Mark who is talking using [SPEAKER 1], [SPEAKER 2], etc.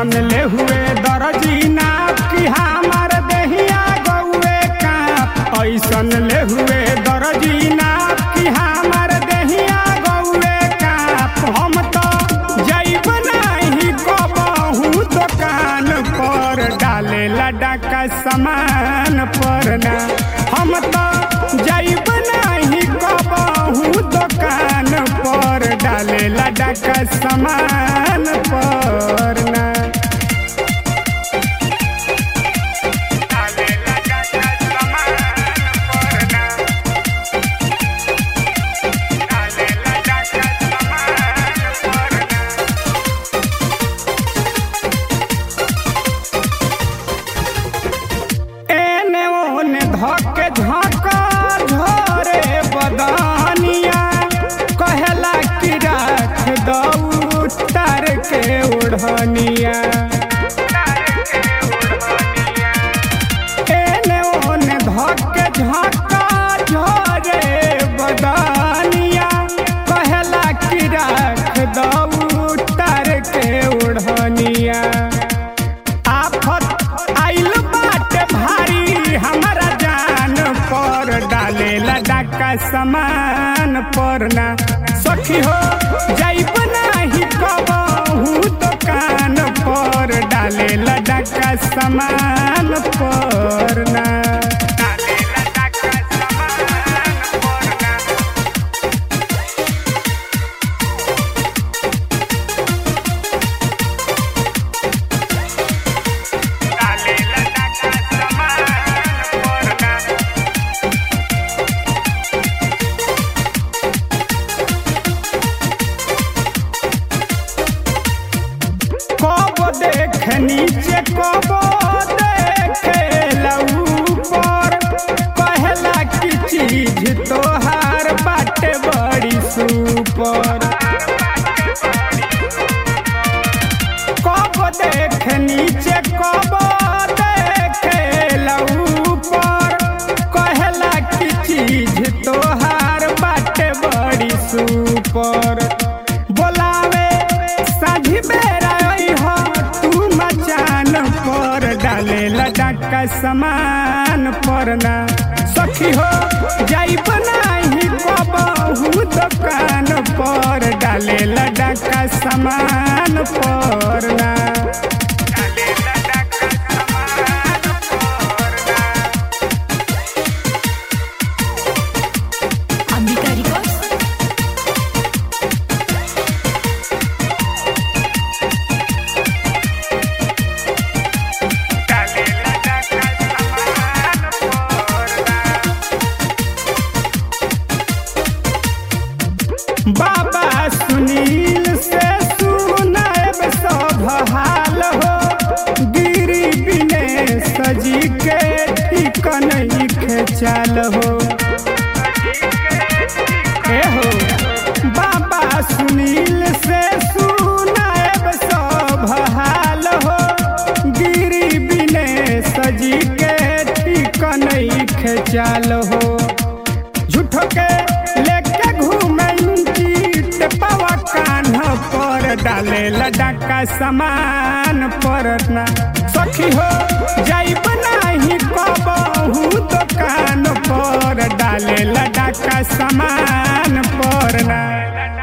[SPEAKER 1] ऐसन ले हुए दर्जी नाप कि हमार देहिया गौए काप। ऐसन ले हुए दर्जी नाप कि हमार देहिया गौए काप। हम तो जैब नहीं कबहू दुकान पर डाले लडका सामान पर ना। हम तो जैब नहीं कबहू दुकान पर डाले लडका सामान पर ना। धके झका झरे बदनिया कहला कि राख दऊ तार के ओढ़निया। एने ओने धके झका झरे बदनिया कहला कि राख दऊ तार के ओढ़निया। आफत आइल बाटे भारी हमारा डाले लडका सामान पर ना। सखी हो जैब नहीं कबहू दुकान पर डाले लडका सामान पर ना। कब देख नीचे कब देखे ऊपर कहला कि चीज तोहार बाटे बड़ी सुपर। कब देख नीचे कब देखे ऊपर कहला कि चीज तोहार बाटे बड़ी सुपर। बोलावे साझी बेरा तू मचान पर डाले लडका सामान पर ना। सखी हो जैब नहीं कबहू दुकान पर डाले लडका सामान पर ना। बाबा सुनील से सुनाएब सब हाल हो। गिरी बिने सजी के ठीक नहीं खेचाल हो। हो बाबा सुनील से सुनाएब सब हाल हो। गिरी बिने सजी के ठीक नहीं खेचाल हो। झूठो के लेके घूमे पवा कान पर डाले लडका सामान पर ना। सखी हो जैब नहीं कबहू दुकान पर डाले लडका सामान पर ना।